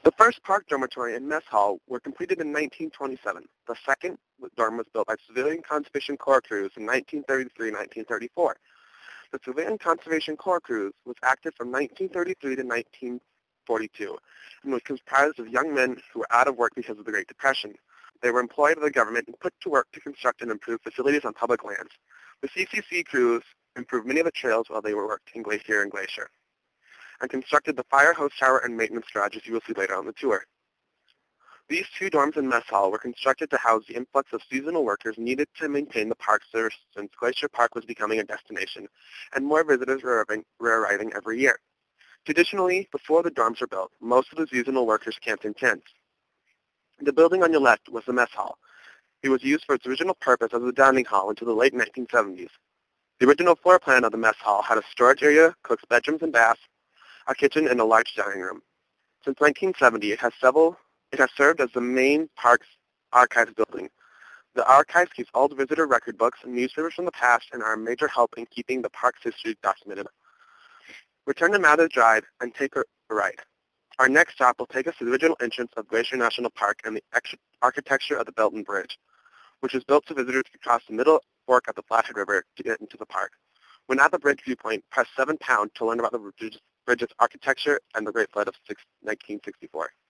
The first park dormitory and mess hall were completed in 1927. The second dorm was built by Civilian Conservation Corps crews in 1933-1934. The Civilian Conservation Corps crews was active from 1933 to 1942 and was comprised of young men who were out of work because of the Great Depression. They were employed by the government and put to work to construct and improve facilities on public lands. The CCC crews improved many of the trails while they were working Glacier and Glacier, and constructed the fire hose tower and maintenance garage, as you will see later on the tour. These two dorms and mess hall were constructed to house the influx of seasonal workers needed to maintain the park service since Glacier Park was becoming a destination, and more visitors were arriving every year. Traditionally, before the dorms were built, most of the seasonal workers camped in tents. The building on your left was the mess hall. It was used for its original purpose as a dining hall until the late 1970s. The original floor plan of the mess hall had a storage area, cook's bedrooms and baths, a kitchen, and a large dining room. Since 1970, it has served as the main park's archives building. The archives keeps all the visitor record books and newspapers from the past and are a major help in keeping the park's history documented. Return to Mather Drive and take a ride. Our next stop will take us to the original entrance of Glacier National Park and the architecture of the Belton Bridge, which was built so visitors could cross the middle fork of the Flathead River to get into the park. When at the bridge viewpoint, press 7# to learn about the bridge's architecture and the Great Flood of 1964.